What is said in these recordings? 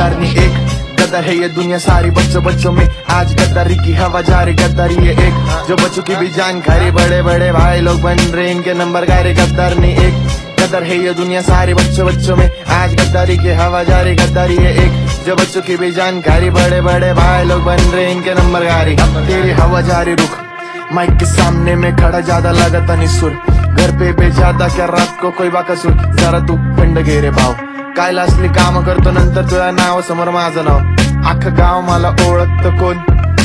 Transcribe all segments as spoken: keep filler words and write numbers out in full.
गद्दार नहीं एक, गद्दार है ये दुनिया सारी बच्चों बच्चों में आज गद्दारी की हवा जारी। गद्दारी ये एक जो बच्चों की भी जानकारी, बड़े बड़े भाई लोग बन रहे इनके नंबर गारे। गद्दार नहीं एक, गद्दार है ये दुनिया सारी बच्चों बच्चों में आज गद्दारी की हवा जारी। गद्दारी ये एक जो बच्चों की भी जानकारी, बड़े बड़े भाई लोग बन रहे इनके नंबर गारी। अब तेरी हवा जारी रुक, माइक के सामने में खड़ा ज्यादा लगता नहीं सुर, घर पे बेजादा क्या रात को कोई बाकसूर, जरा तू थंड घे रे भाव, कायला असली काम करतो नंतर तुझ्या नाव समोर माझं नाव, अख्खं गाव मला ओळखतं कोण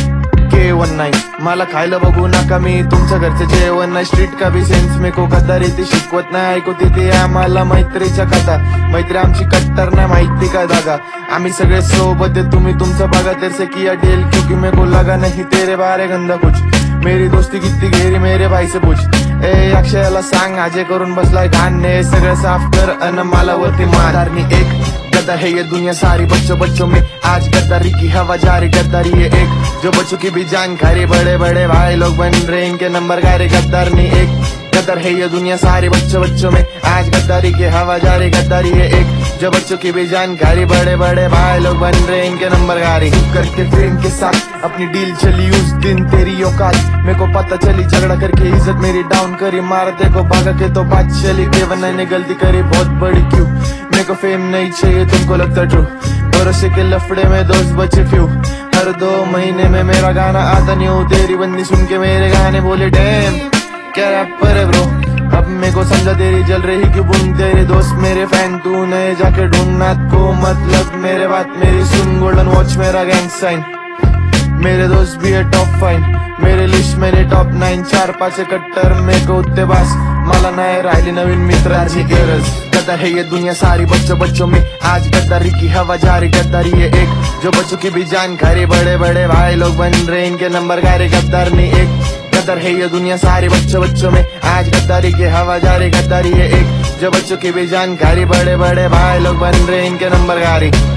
के वन नाईन, मला खायला बघू नका मी तुमच्या घरचं जेवण नाही, स्ट्रीट का भी सेन्स मे को गद्दारी ती शिकवत नाही, ऐकू तिथे आम्हाला मैत्रीच्या कथा, मैत्री आमची कट्टर नाही माहिती का धागा, आम्ही सगळे सोबत आहे तुम्ही तुमचं बघा, तेरे से किया डील क्योंकि मेरे को लगा नहीं तेरे बारे गंदा कुछ, मेरी दोस्ती किती घेरी मेरे भाई से पूछ, ए अक्षयाला सांग आजे करून बसलाय घाणने, सगळं साफ कर अन मला वरती मार। एक गद्दार है ये दुनिया सारी बच्चों बच्चों में आज गद्दारी की हवा जारी। गद्दारी ये एक जो बच्चों की भी जानकारी, बड़े बड़े भाई लोग बन रहे इनके नंबर गारे। गद्दार नहीं एक, गद्दार है ये दुनिया सारी बच्चों बच्चों में आज गद्दारी की हवा जारी। गद्दारी ये एक जो बच्चों की भी जानकारी, बड़े बड़े भाई लोग बन रहे इनके नंबर गारी। करके फ्रेंड के साथ अपनी डील चली उस दिन तेरी औकात मेरे को पता चली, झगड़ा करके इज्जत मेरी डाउन करी, मारते को भागा के तो बात चली, देवन ने गलती करी बहुत बड़ी क्यों, मेरे को फेम नहीं चाहिए तुमको लगता ट्रू, भरोसे के लफड़े में दोस्त बचे फ्यू, हर दो महीने में मेरा गाना आता न्यू, तेरी बंदी सुन के मेरे गाने बोले डैम क्या रैपर है ब्रो, अब मेरे को समझा तेरी जल रही क्यों बुन, तेरे दोस्त मेरे फैन तू नए जाके ढूंढना को मतलब, मेरे बात मेरी सुन, गोल्डन वॉच मेरा गैंग साइन, मेरे दोस्त भी है टॉप फाइन, मेरे लिस्ट मेरे टॉप नाइन, चार पाच कट्टर मेरे को उत्ते बास, मला नाही राहिली नवीन मित्रांची गरज। गद्दार है ये दुनिया सारी बच्चों बच्चों में आज गद्दारी की हवा जारी। गद्दारी ये एक जो बच्चों की भी जानकारी, बड़े बड़े भाई लोग बन रहे इनके नंबर गारे। गद्दार नहीं एक, गद्दार है ये दुनिया सारी बच्चों बच्चों में आज गद्दारी की हवा जारी। गद्दारी ये एक जो बच्चों की भी जानकारी, बड़े बड़े भाई लोग बन रहे इनके नंबर गारी।